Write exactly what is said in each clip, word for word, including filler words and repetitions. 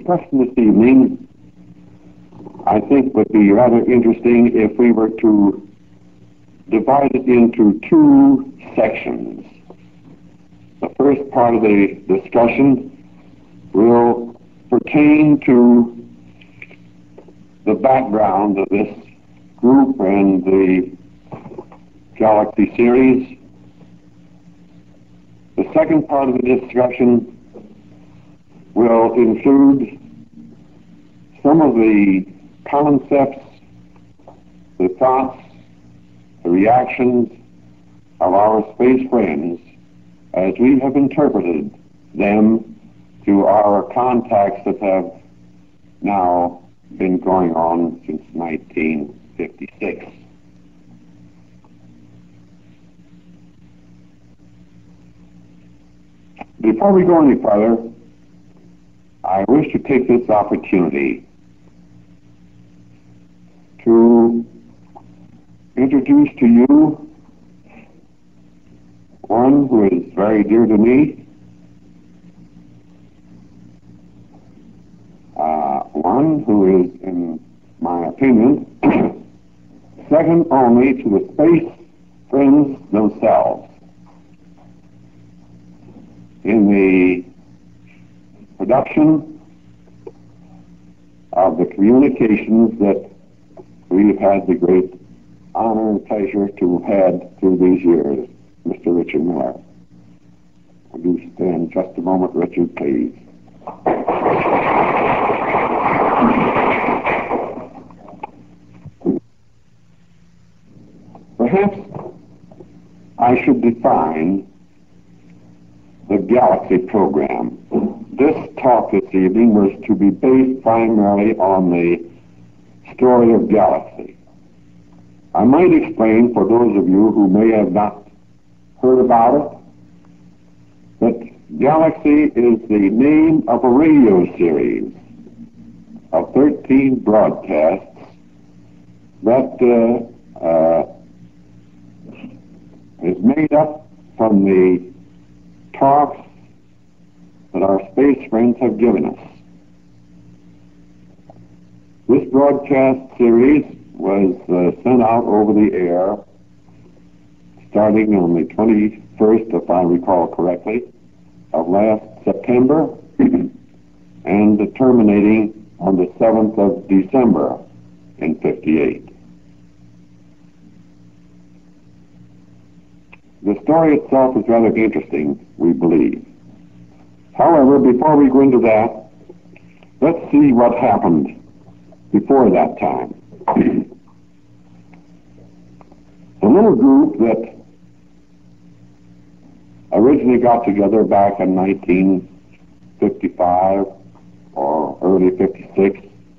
discussion this evening, I think, would be rather interesting if we were to divide it into two sections. The first part of the discussion will pertain to the background of this group and the Galaxy series. The second part of the discussion will include some of the concepts, the thoughts, the reactions of our space friends as we have interpreted them through our contacts that have now been going on since nineteen fifty-six. Before we go any further, I wish to take this opportunity to introduce to you one who is very dear to me, uh, one who is, in my opinion, second only to the space friends themselves in the production of the communications that we've had the great honor and pleasure to have had through these years, Mister Richard Miller. Would you stand just a moment, Richard, please? Perhaps I should define the Galaxy program. This talk this evening was to be based primarily on the story of Galaxy. I might explain for those of you who may have not heard about it that Galaxy is the name of a radio series of thirteen broadcasts that uh, uh, is made up from the talks that our space friends have given us. This broadcast series was uh, sent out over the air starting on the twenty-first, if I recall correctly, of last September and terminating on the seventh of December in fifty-eight. The story itself is rather interesting, we believe. However, before we go into that, let's see what happened before that time. The little group that originally got together back in nineteen fifty-five or early fifty-six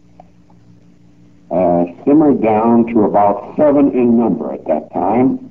uh, simmered down to about seven in number at that time.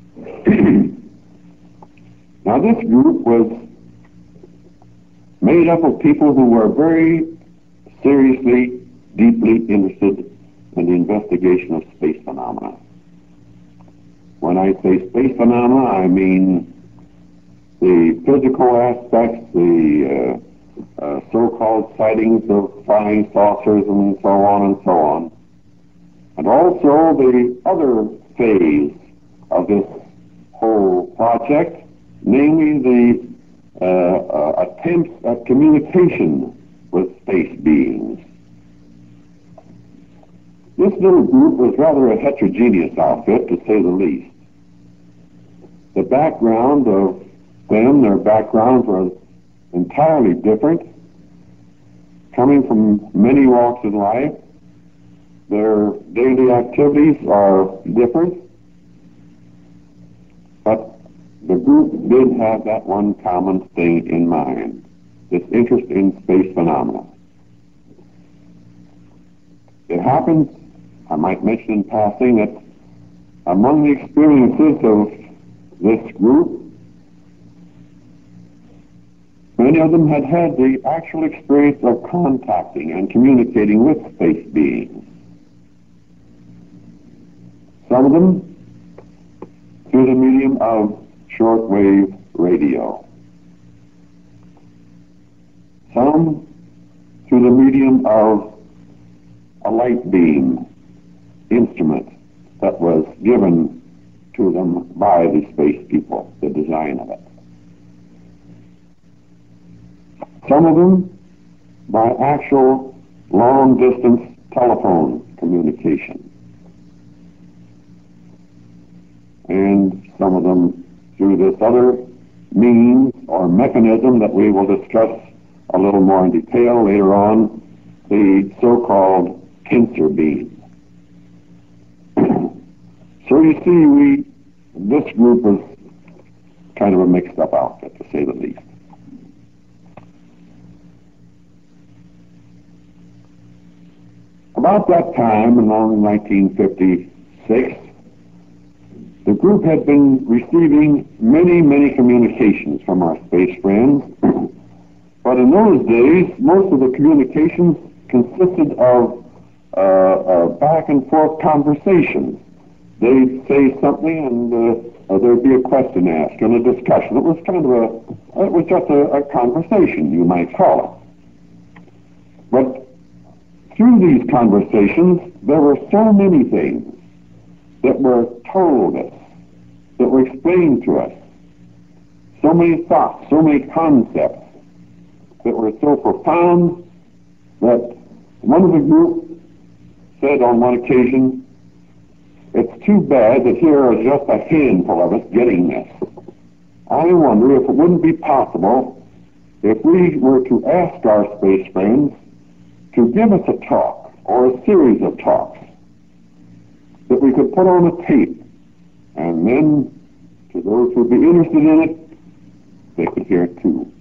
Now, this group was made up of people who were very seriously, deeply interested in the investigation of space phenomena. When I say space phenomena, I mean the physical aspects, the uh, uh, so-called sightings of flying saucers and so on and so on, and also the other phase of this whole project, namely the uh, uh, attempts at communication with space beings. This little group was rather a heterogeneous outfit, to say the least. The background of them, their backgrounds were entirely different, coming from many walks of life. Their daily activities are different, but the group did have that one common thing in mind, this interest in space phenomena. It happens, I might mention in passing, that among the experiences of this group, many of them had had the actual experience of contacting and communicating with space beings. Some of them through the medium of shortwave radio. Some through the medium of a light beam instrument that was given to them by the space people, the design of it. Some of them by actual long-distance telephone communication, and some of them through this other means or mechanism that we will discuss a little more in detail later on, the so-called pincer beam. So you see, we this group is kind of a mixed-up outfit, to say the least. About that time, in nineteen fifty-six, the group had been receiving many, many communications from our space friends, but in those days, most of the communications consisted of uh, uh, back and forth conversations. They'd say something, and uh, uh, there'd be a question asked and a discussion. It was kind of a, it was just a, a conversation, you might call it. But through these conversations, there were so many things that were told us, that were explained to us, so many thoughts, so many concepts that were so profound that one of the group said on one occasion, "It's too bad that here are just a handful of us getting this. I wonder if it wouldn't be possible if we were to ask our space friends to give us a talk or a series of talks that we could put on a tape, and then to those who would be interested in it, they could hear it too."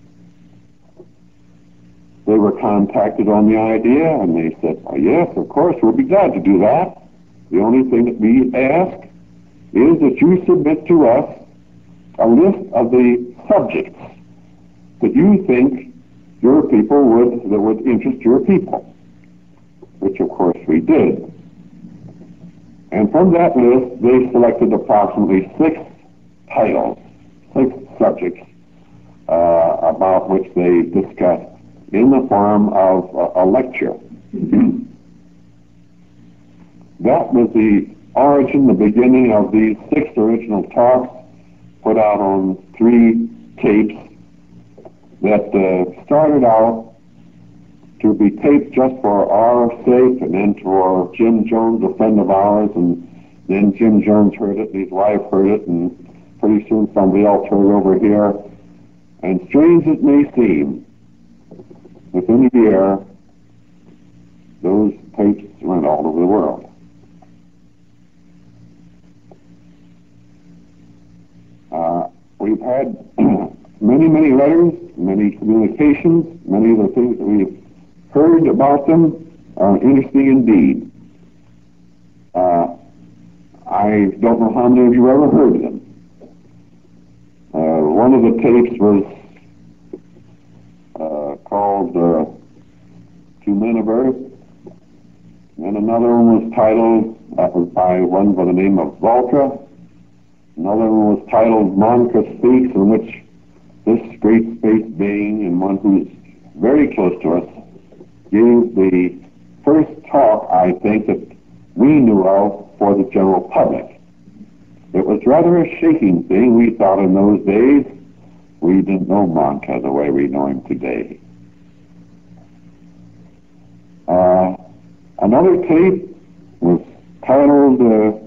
They were contacted on the idea, and they said, "Oh yes, of course, we'll be glad to do that. The only thing that we ask is that you submit to us a list of the subjects that you think your people would, that would interest your people," which of course we did. And from that list, they selected approximately six titles, six subjects uh, about which they discussed in the form of a, a lecture. That was the origin, the beginning of these six original talks put out on three tapes that uh, started out to be taped just for our sake, and then for Jim Jones, a friend of ours, and then Jim Jones heard it, and his wife heard it, and pretty soon somebody else heard it over here. And strange it may seem, within a year, those tapes went all over the world. Uh, we've had many, many letters, many communications, many of the things that we've heard about them are interesting indeed. Uh, I don't know how many of you ever heard of them. Uh, one of the tapes was uh, called uh, Two Men of Earth, and another one was titled, that was by one by the name of Volta. Another one was titled Monica Speaks, in which this great space being, and one who's very close to us, gave the first talk, I think, that we knew of for the general public. It was rather a shaking thing. We thought in those days we didn't know Monica the way we know him today. Uh, another tape was titled uh,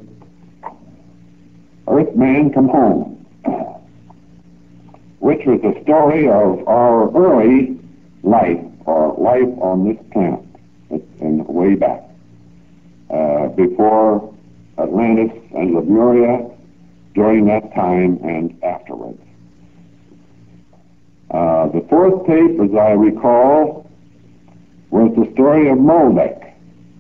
Earthman Come Home, which was the story of our early life, or life on this planet, and way back, uh, before Atlantis and Lemuria, during that time, and afterwards. Uh, the fourth tape, as I recall, was the story of Molbek,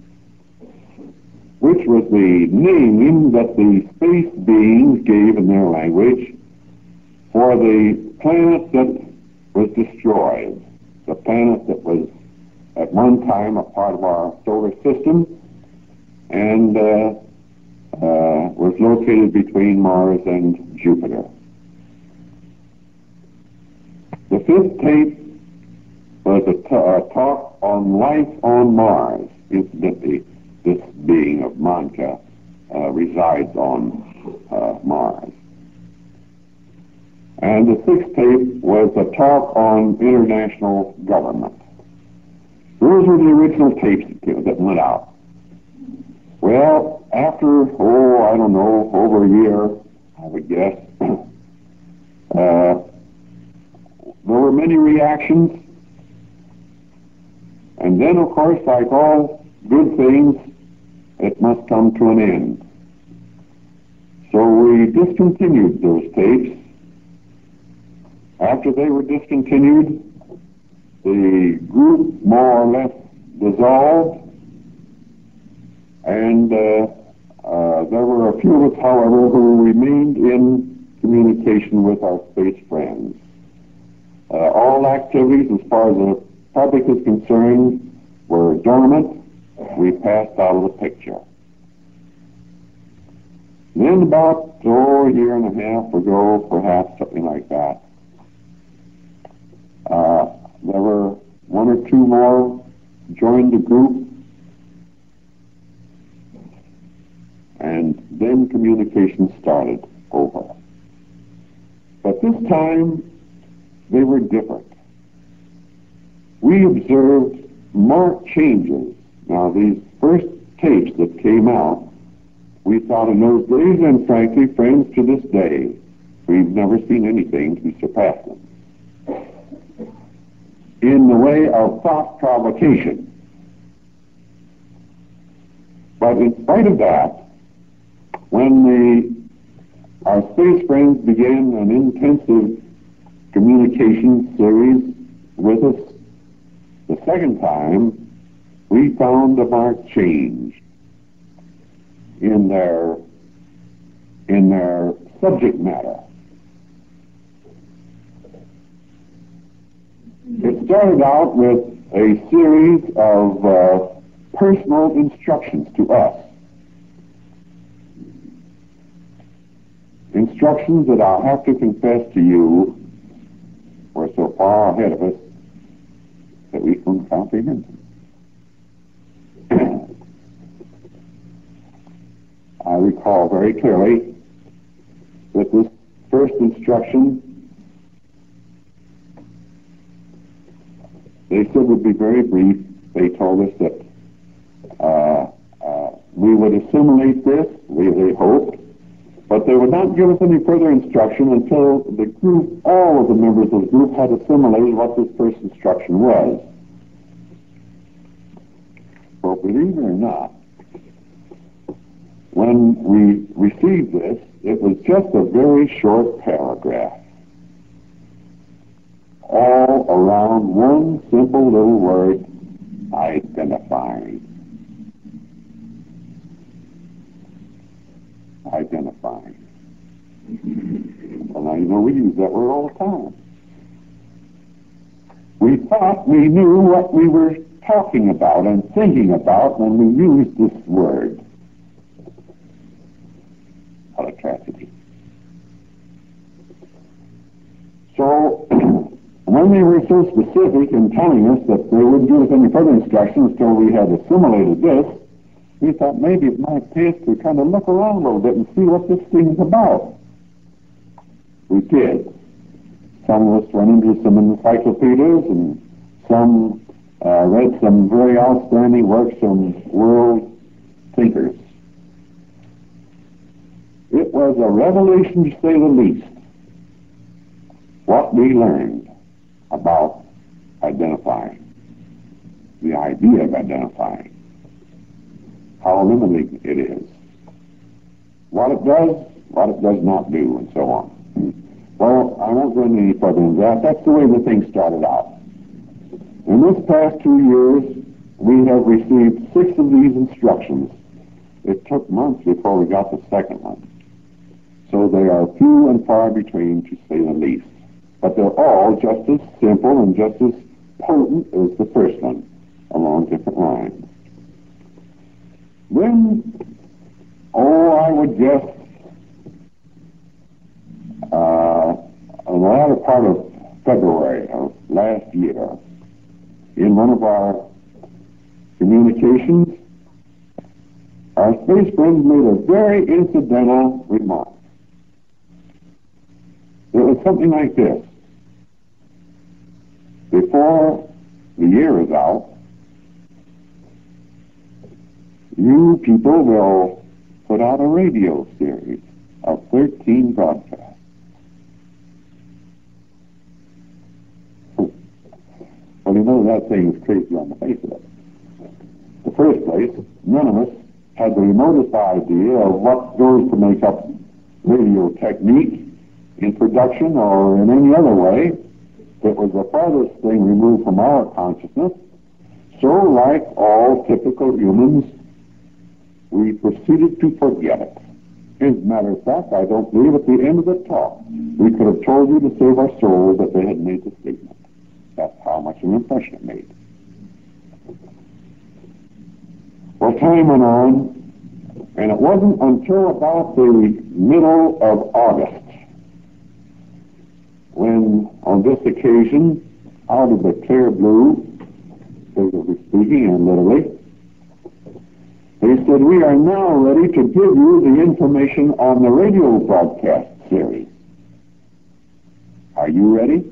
which was the name that the space beings gave in their language for the planet that was destroyed, the planet that was at one time a part of our solar system and uh, uh, was located between Mars and Jupiter. The fifth tape was a, t- a talk on life on Mars. Incidentally, this being of Manka uh, resides on uh, Mars. And the sixth tape was a talk on international government. Those were the original tapes that, that went out. Well, after, oh, I don't know, over a year, I would guess, uh, there were many reactions. And then, of course, like all good things, it must come to an end. So we discontinued those tapes. After they were discontinued, the group more or less dissolved, and uh, uh, there were a few of us, however, who remained in communication with our space friends. Uh, all activities, as far as the public is concerned, were dormant. We passed out of the picture. Then about, oh, a year and a half ago, perhaps, something like that, uh, there were one or two more joined the group, and then communication started over. But this time, they were different. We observed marked changes. Now, these first tapes that came out, we thought in those days, and frankly, friends, to this day, we've never seen anything to surpass them in the way of thought provocation. But in spite of that, when the, our space friends began an intensive communication series with us the second time, we found a marked change in their in their subject matter. It started out with a series of uh, personal instructions to us. Instructions that I'll have to confess to you were so far ahead of us that we couldn't comprehend them. I recall very clearly that this first instruction, they said would be very brief. They told us that uh, uh, we would assimilate this, we, they hoped, but they would not give us any further instruction until the group, all of the members of the group, had assimilated what this first instruction was. Well, believe it or not, when we received this, it was just a very short paragraph, all around one simple little word, identifying. Identifying. Well, now, you know, we use that word all the time. We thought we knew what we were talking about and thinking about when we used this word. What a tragedy. So, when they were so specific in telling us that they wouldn't give us any further instructions until we had assimilated this, we thought maybe it might pay us to kind of look around a little bit and see what this thing's about. We did. Some of us went into some encyclopedias, and some uh, read some very outstanding works from world thinkers. It was a revelation, to say the least, what we learned about identifying, the idea of identifying, how limiting it is, what it does, what it does not do, and so on. Well, I won't go into any further than that. That's the way the thing started out. In this past two years, we have received six of these instructions. It took months before we got the second one. So they are few and far between, to say the least. But they're all just as simple and just as potent as the first one, along different lines. Then, oh, I would guess, uh, in the latter part of February of last year, in one of our communications, our space friends made a very incidental remark. It was something like this. Before the year is out, you people will put out a radio series of thirteen broadcasts. Well, you know that thing is crazy on the face of it. In the first place, none of us had the remotest idea of what goes to make up radio technique in production or in any other way. It was the farthest thing removed from our consciousness. So, like all typical humans, we proceeded to forget it. As a matter of fact, I don't believe at the end of the talk we could have told you to save our souls that they had made the statement. That's how much of an impression it made. Well, time went on, and it wasn't until about the middle of August when, on this occasion, out of the clear blue, figuratively speaking and literally, they said, we are now ready to give you the information on the radio broadcast series. Are you ready?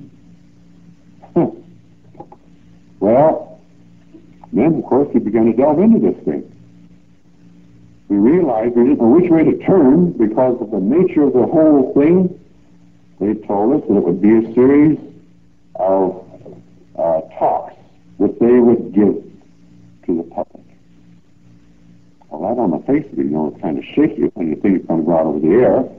Well, then, of course, we began to delve into this thing. We realized we didn't know which way to turn because of the nature of the whole thing. They told us that it would be a series of uh, talks that they would give to the public. Well, that on the face of it, you know, it's kind of shaky when you think it's going to go out over the air.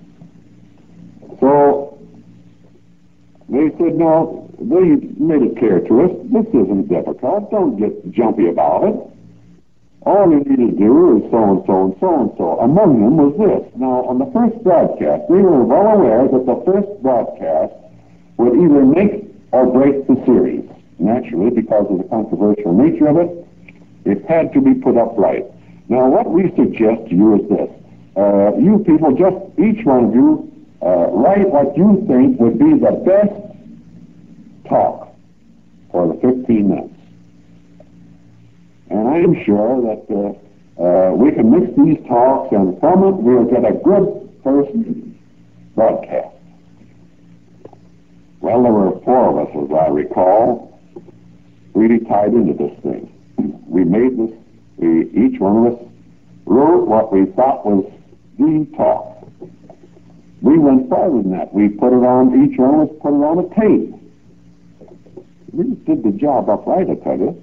So they said, no, they made it clear to us, this isn't difficult. Don't get jumpy about it. All you need to do is so-and-so and so-and-so. Among them was this. Now, on the first broadcast, we were well aware that the first broadcast would either make or break the series. Naturally, because of the controversial nature of it, it had to be put up right. Now, what we suggest to you is this. Uh, you people, just each one of you, uh, write what you think would be the best talk for the fifteen minutes. And I am sure that uh, uh, we can mix these talks, and from it we'll get a good first broadcast. Well, there were four of us, as I recall, really tied into this thing. We made this, we, each one of us wrote what we thought was the talk. We went farther than that. We put it on, each one of us put it on a tape. We just did the job upright, I tell you.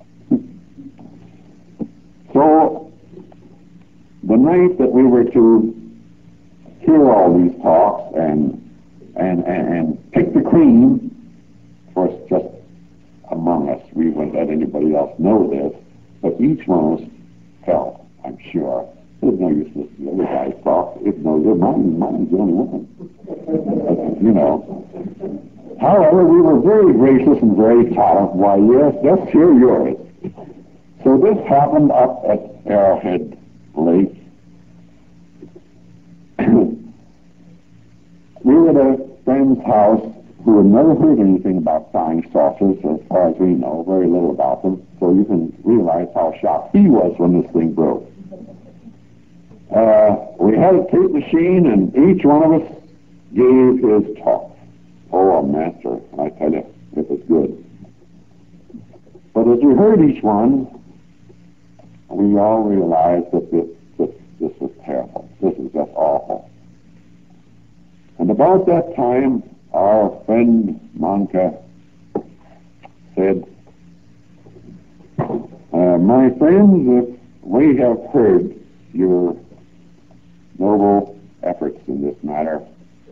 So, the night that we were to hear all these talks and and, and, and pick the cream, of course, just among us, we wouldn't let anybody else know this, but each one of us felt, I'm sure, there's no use listening to the other guys talk. It's no good. Mine, mine's the only one. You know. However, we were very gracious and very tolerant. Why, yes, let's hear yours. So this happened up at Arrowhead Lake. We were at a friend's house who had never heard anything about flying saucers, as far as we know, very little about them. So you can realize how shocked he was when this thing broke. Uh, we had a tape machine, and each one of us gave his talk. Oh, a master, I tell you, it was good. But as we heard each one, we all realized that this, this, this was terrible. This was just awful. And about that time, our friend Manka said, uh, my friends, if we have heard your noble efforts in this matter,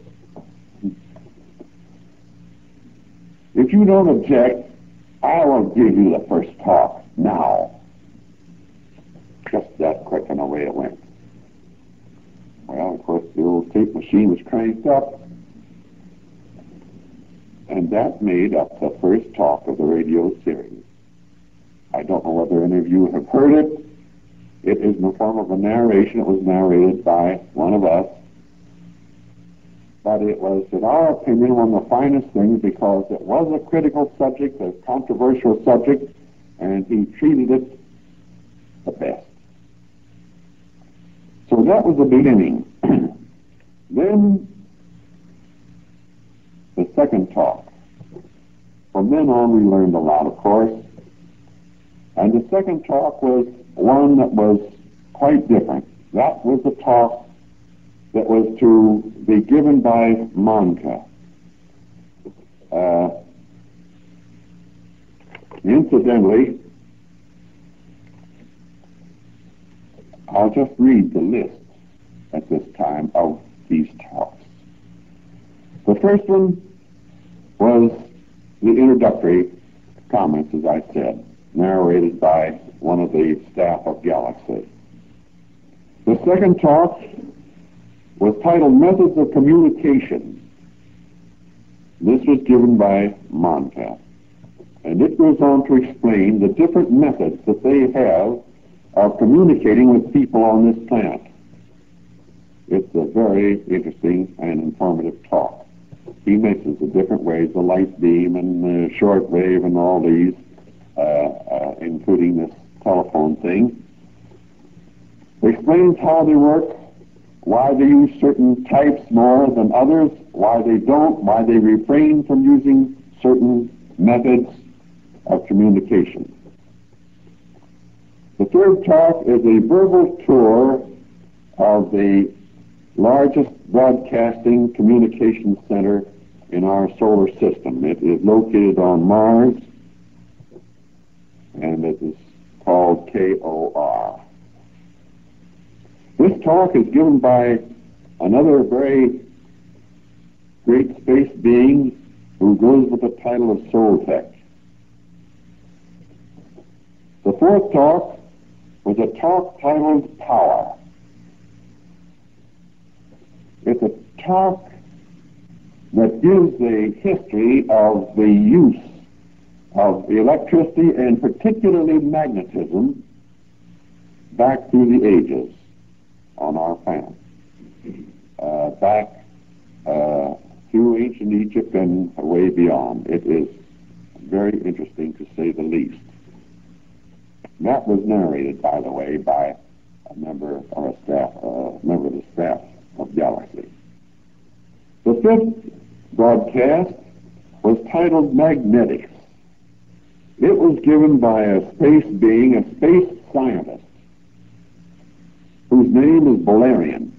if you don't object, I will give you the first talk now. Just that quick, and away it went. Well, of course, the old tape machine was cranked up, and that made up the first talk of the radio series. I don't know whether any of you have heard it. It is in the form of a narration. It was narrated by one of us. But it was, in our opinion, one of the finest things because it was a critical subject, a controversial subject, and he treated it the best. So that was the beginning. Then the second talk. From then on we learned a lot, of course. And the second talk was one that was quite different. That was the talk that was to be given by Monica. Uh, incidentally, I'll just read the list at this time of these talks. The first one was the introductory comments, as I said, narrated by one of the staff of Galaxy. The second talk was titled Methods of Communication. This was given by Monica, and it goes on to explain the different methods that they have of communicating with people on this planet. It's a very interesting and informative talk. He mentions the different ways, the light beam and the short wave and all these, uh, uh, including this telephone thing. Explains how they work, why they use certain types more than others, why they don't, why they refrain from using certain methods of communication. The third talk is a verbal tour of the largest broadcasting communication center in our solar system. It is located on Mars, and it is called K O R. This talk is given by another very great space being who goes with the title of Soltech. The fourth talk was a talk titled Power. It's a talk that gives a history of the use of electricity and particularly magnetism back through the ages on our planet, uh, back uh, through ancient Egypt and way beyond. It is very interesting, to say the least. That was narrated, by the way, by a member or a staff, uh, member of the staff of Galaxy. The fifth broadcast was titled Magnetics. It was given by a space being, a space scientist, whose name is Valerian.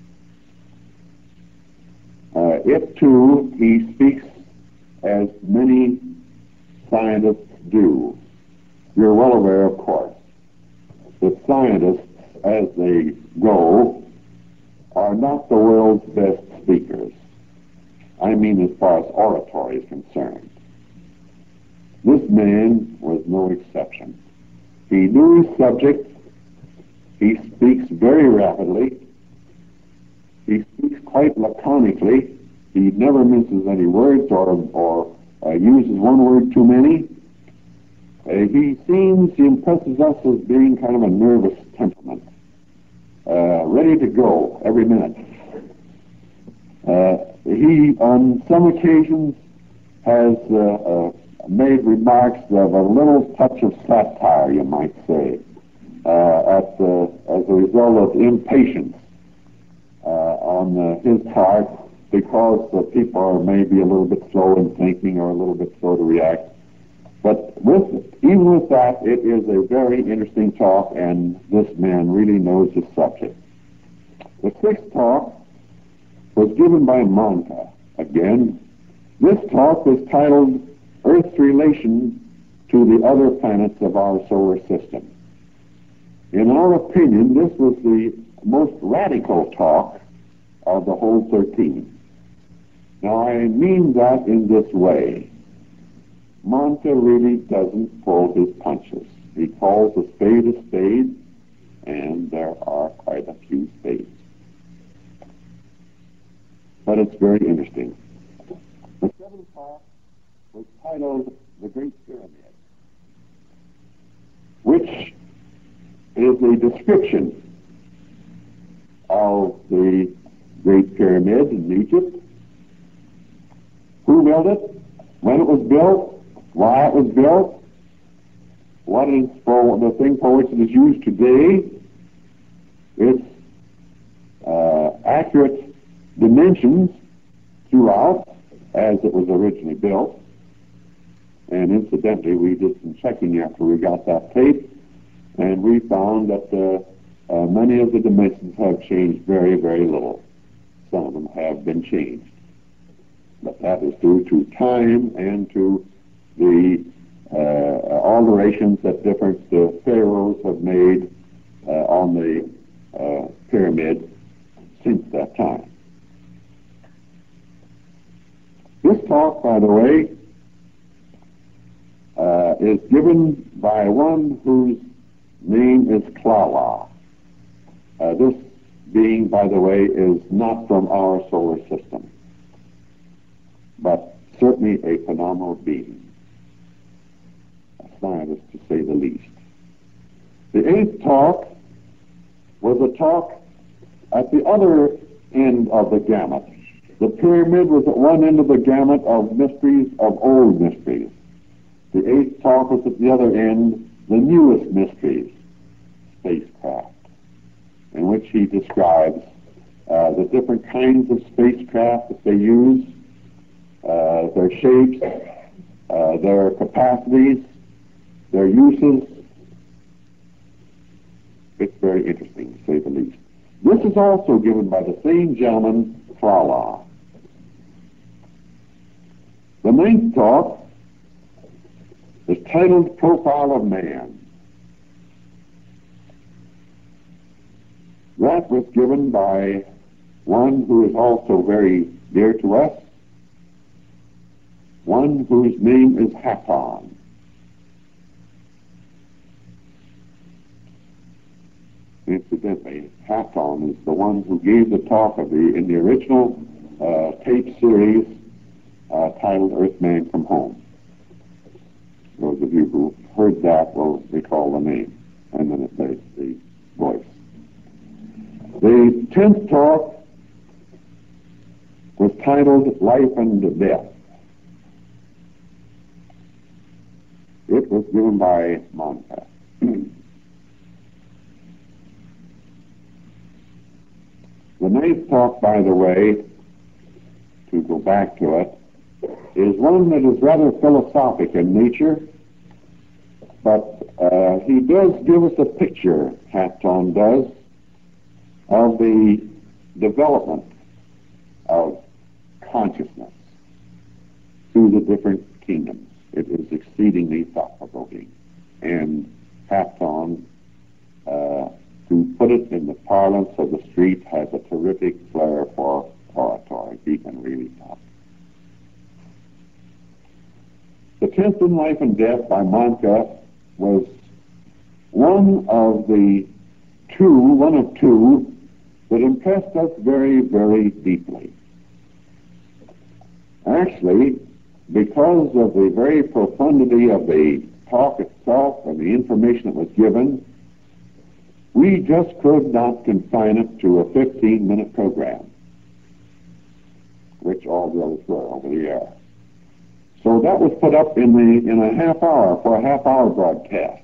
Uh, it too, he speaks as many scientists do. You're well aware, of course, that scientists, as they go, are not the world's best speakers. I mean as far as oratory is concerned. This man was no exception. He knew his subject. He speaks very rapidly. He speaks quite laconically. He never minces any words or, or uh, uses one word too many. Uh, he seems, he impresses us as being kind of a nervous temperament, uh, ready to go every minute. Uh, he, on some occasions, has uh, uh, made remarks of a little touch of satire, you might say, uh, at, uh, as a result of impatience uh, on uh, his part, because uh, people are maybe a little bit slow in thinking or a little bit slow to react. But with, even with that, it is a very interesting talk, and this man really knows his subject. The sixth talk was given by Monica again. This talk was titled Earth's Relation to the Other Planets of Our Solar System. In our opinion, this was the most radical talk of the whole thirteen. Now, I mean that in this way. Monica really doesn't pull his punches. He calls a spade a spade, and there are quite a few spades. But it's very interesting. The seventh talk was titled The Great Pyramid, which is a description of the Great Pyramid in Egypt. Who built it? When it was built? Why it was built? what is for the thing for which it is used today, its uh, accurate dimensions throughout as it was originally built. And incidentally, we did some checking after we got that tape, and we found that uh, uh, many of the dimensions have changed very, very little. Some of them have been changed. But that is due to time and to the uh, alterations that different uh, pharaohs have made uh, on the uh, pyramid since that time. This talk, by the way, uh, is given by one whose name is Klala. Uh, this being, by the way, is not from our solar system, but certainly a phenomenal being, a scientist to say the least. The eighth talk was a talk at the other end of the gamut. The pyramid was at one end of the gamut of mysteries, of old mysteries. The eighth talk was at the other end, the newest mysteries, spacecraft, in which he describes uh, the different kinds of spacecraft that they use, uh, their shapes, uh, their capacities, their uses. It's very interesting, to say the least. This is also given by the same gentleman, Klala. The ninth talk is titled Profile of Man. That was given by one who is also very dear to us, one whose name is Haton. Incidentally, Haton is the one who gave the talk of the in the original uh, tape series uh, titled Earthman Come Home. Those of you who heard that will recall the name and then it the, the voice. The tenth talk was titled Life and Death. It was given by Monka. The ninth talk, by the way, to go back to it, is one that is rather philosophic in nature, but uh, he does give us a picture, Haton does, of the development of consciousness through the different kingdoms. It is exceedingly thought-provoking. And Haton, uh, to put it in the parlance of the street, has a terrific flair for oratory. He can really talk. The tenth in Life and Death by Monka was one of the two, one of two, that impressed us very, very deeply. Actually, because of the very profundity of the talk itself and the information that was given, we just could not confine it to a fifteen-minute program, which all the others were over the air. So that was put up in the in a half hour for a half-hour broadcast.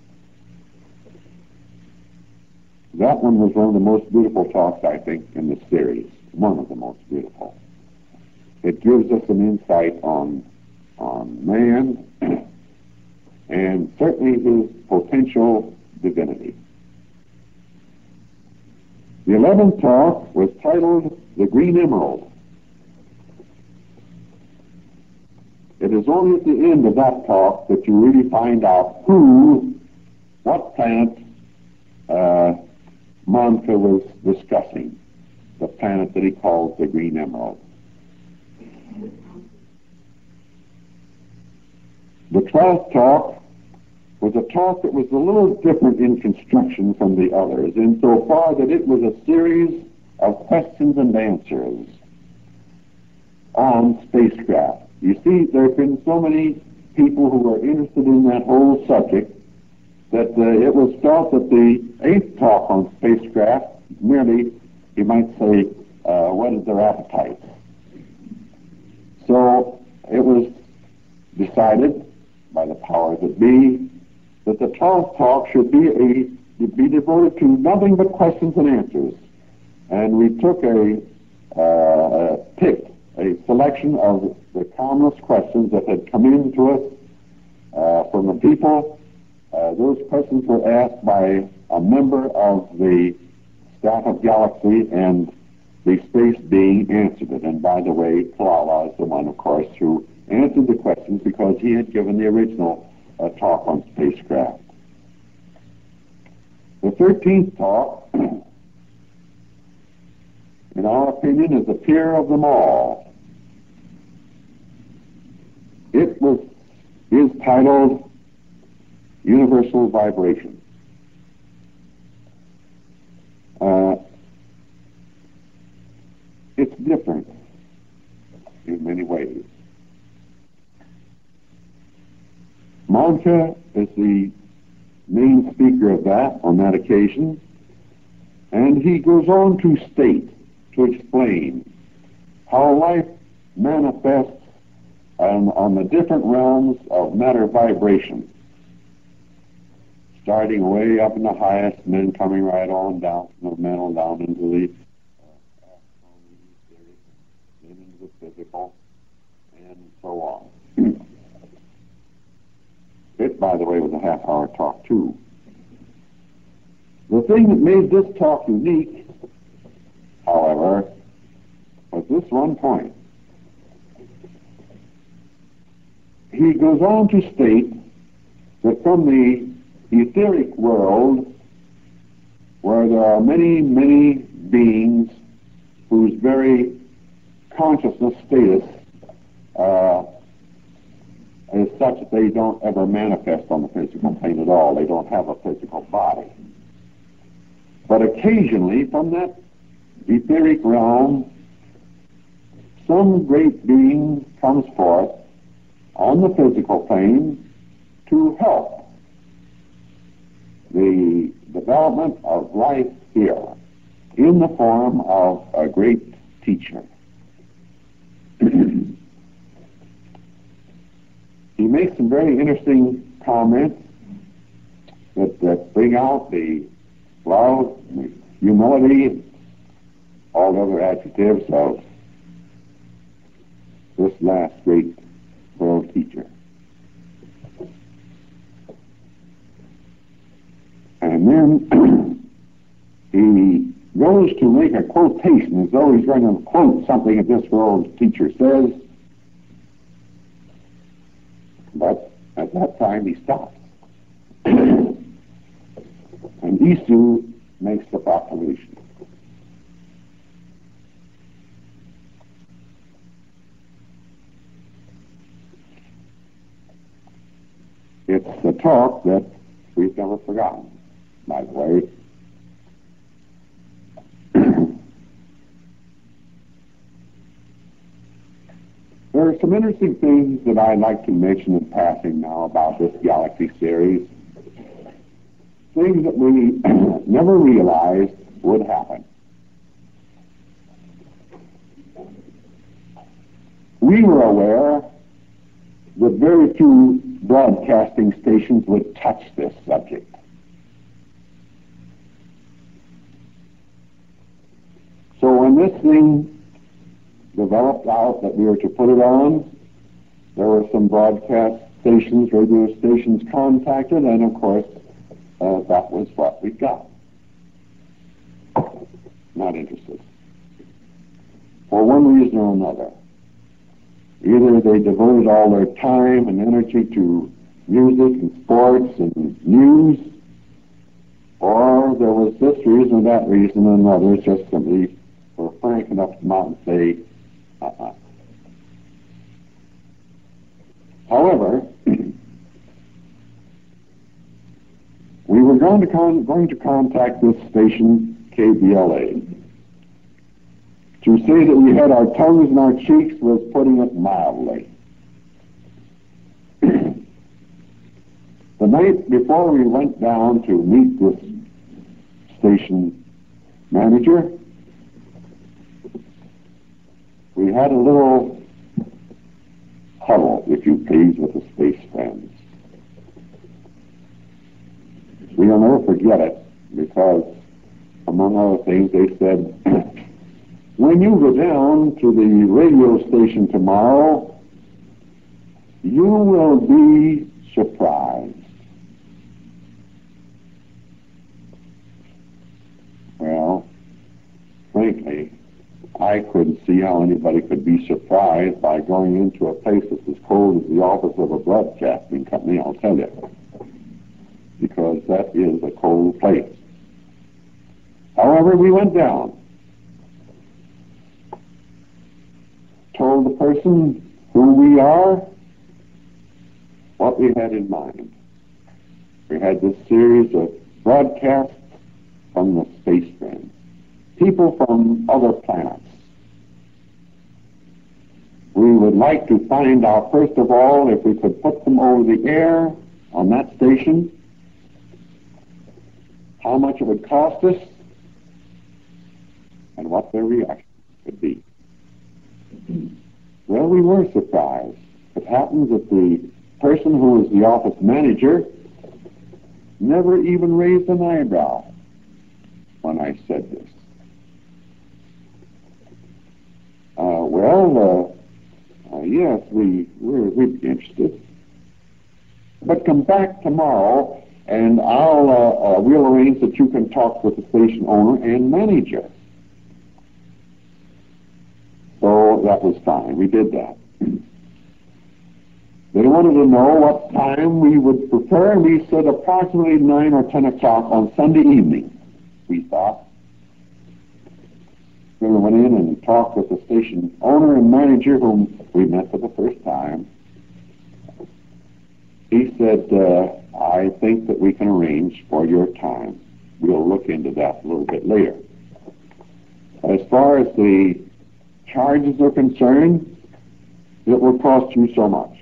That one was one of the most beautiful talks, I think, in the series. One of the most beautiful. It gives us an insight on on man and certainly his potential divinity. The eleventh talk was titled The Green Emerald. It is only at the end of that talk that you really find out who, what planet uh, Monka was discussing, the planet that he calls the Green Emerald. The twelfth talk was a talk that was a little different in construction from the others, insofar that it was a series of questions and answers on spacecraft. You see, there have been so many people who are interested in that whole subject that uh, it was felt that the eighth talk on spacecraft merely, you might say, uh, whetted their appetites. So it was decided by the powers that be that the twelfth talk should be a be devoted to nothing but questions and answers. And we took a uh, picked a selection of the commonest questions that had come in to us uh, from the people. Uh, those questions were asked by a member of the staff of Galaxy, and the space being answered it. And by the way, Kalala is the one, of course, who answered the questions because he had given the original uh, talk on spacecraft. The thirteenth talk, in our opinion, is the peer of them all. It was is titled Universal Vibration. Uh, it's different in many ways. Monica is the main speaker of that on that occasion, and he goes on to state, to explain how life manifests on, on the different realms of matter vibration, starting way up in the highest and then coming right on down from the mental down into the uh, etheric, then into the physical, and so on. It, by the way, was a half-hour talk, too. The thing that made this talk unique, however, was this one point. He goes on to state that from the etheric world, where there are many, many beings whose very consciousness status uh, is such that they don't ever manifest on the physical plane at all. They don't have a physical body. But occasionally, from that etheric realm, some great being comes forth on the physical plane to help the development of life here in the form of a great teacher. He makes some very interesting comments that, that bring out the love, the humility, and all the other adjectives of this last great world teacher. And then he goes to make a quotation as though he's going to quote something that this world teacher says, but at that time he stops. And Isu makes the proclamation. It's the talk that we've never forgotten, by the way. There are some interesting things that I'd like to mention in passing now about this Galaxy series. Things that we never realized would happen. We were aware that very few broadcasting stations would touch this subject. So when this thing developed out that we were to put it on, there were some broadcast stations, radio stations contacted, and of course, uh, that was what we got. Not interested. For one reason or another. Either they devoted all their time and energy to music and sports and news, or there was this reason or that reason, and others just simply were frank enough to come out and say, uh-uh. However, we were going to, con- going to contact this station, K B L A. To say that we had our tongues in our cheeks was putting it mildly. The night before we went down to meet this station manager, we had a little huddle, if you please, with the space friends. We'll never forget it because, among other things, they said, when you go down to the radio station tomorrow, you will be surprised. Well, frankly, I couldn't see how anybody could be surprised by going into a place that's as cold as the office of a broadcasting company, I'll tell you, because that is a cold place. However, we went down, told the person who we are, what we had in mind. We had this series of broadcasts from the Space Friends, people from other planets. We would like to find out, first of all, if we could put them over the air on that station, how much it would cost us, and what their reaction would be. Well, we were surprised. It happens that the person who was the office manager never even raised an eyebrow when I said this. Uh, well, uh, uh, yes, we, we're, we'd be interested. But come back tomorrow, and I'll uh, uh, we'll arrange that you can talk with the station owner and manager. So that was fine. We did that. They wanted to know what time we would prefer, and we said approximately nine or ten o'clock on Sunday evening, we thought. We went in and talked with the station owner and manager, whom we met for the first time. He said, uh, I think that we can arrange for your time. We'll look into that a little bit later. As far as the charges are concerned, it will cost you so much.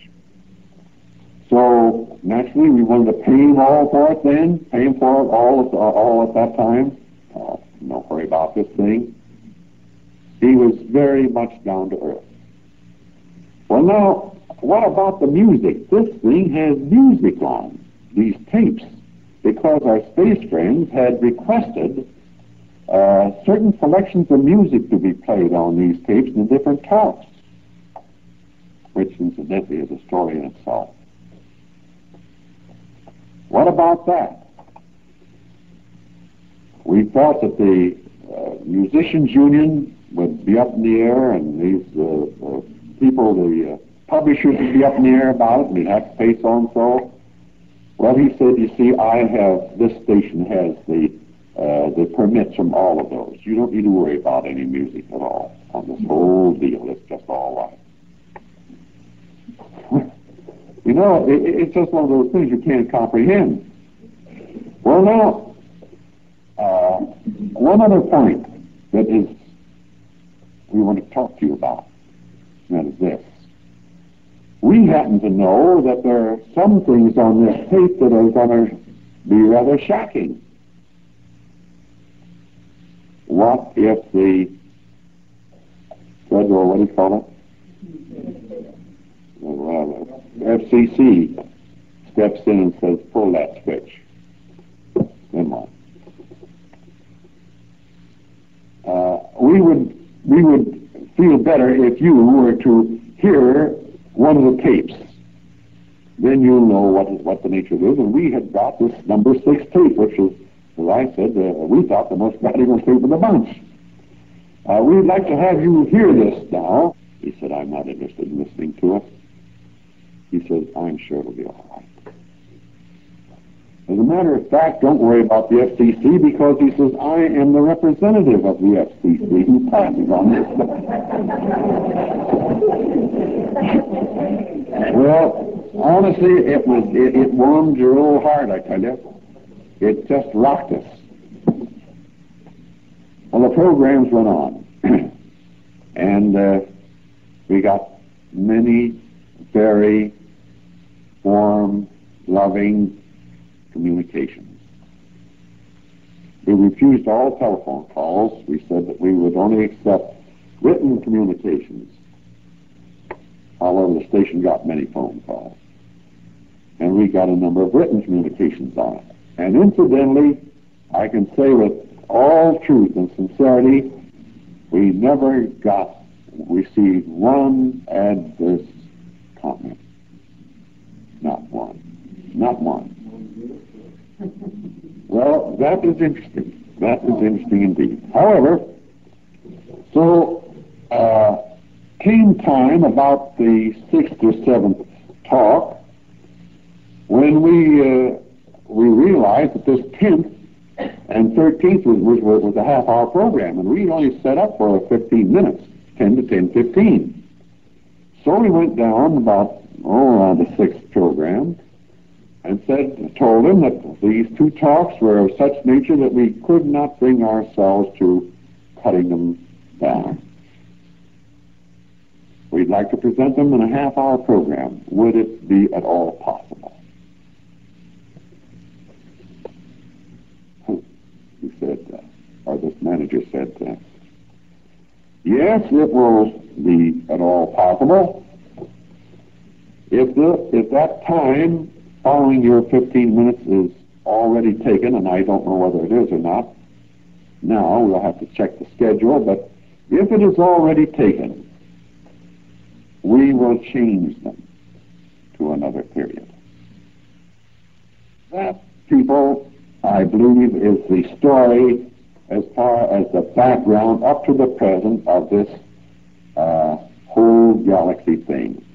So, naturally, we wanted to pay him all for it then, pay him for it all at, uh, all at that time. Uh, don't worry about this thing. He was very much down to earth. Well, now, what about the music? This thing has music on, these tapes, because our space friends had requested uh, certain selections of music to be played on these tapes in the different talks, which incidentally is a story in itself. What about that? We thought that the uh, Musicians Union would be up in the air, and these uh, uh, people, the uh, publishers would be up in the air about it, and we'd have to pay so and so. Well, he said, you see, I have, this station has the, uh, the permits from all of those. You don't need to worry about any music at all on this whole deal. It's just all right. You know, it, it's just one of those things you can't comprehend. Well, now, uh, one other point that is we want to talk to you about, and that is this. We happen to know that there are some things on this tape that are going to be rather shocking. What if the federal, what do you call it? Well, F C C steps in and says, pull that switch. Then what? Uh, we would we would feel better if you were to hear one of the tapes. Then you'll know what is, what the nature of it is. And we had got this number six tape, which is, as I said, uh, we thought the most valuable tape of the bunch. Uh, we'd like to have you hear this now. He said, I'm not interested in listening to it. He says, I'm sure it'll be all right. As a matter of fact, don't worry about the F C C, because he says, I am the representative of the F C C who passes on this. Well, honestly, it was it, it warmed your old heart, I tell you. It just rocked us. Well, the programs went on, and uh, we got many very warm, loving communications. We refused all telephone calls. We said that we would only accept written communications. However, the station got many phone calls. And we got a number of written communications on it. And incidentally, I can say with all truth and sincerity, we never got, received one adverse comment. Not one. Not one. Well, that is interesting. That is interesting indeed. However, so uh, came time about the sixth or seventh talk when we uh, we realized that this tenth and thirteenth was, was, was a half-hour program, and we only set up for fifteen minutes, ten to ten fifteen. So we went down about oh around the sixth program, and said, told him that these two talks were of such nature that we could not bring ourselves to cutting them down. We'd like to present them in a half-hour program. Would it be at all possible? He said, uh, or this manager said, uh, yes, it will be at all possible. If the if that time following your fifteen minutes is already taken, and I don't know whether it is or not, now we'll have to check the schedule, but if it is already taken, we will change them to another period. That, people, I believe, is the story as far as the background up to the present of this uh, whole galaxy thing.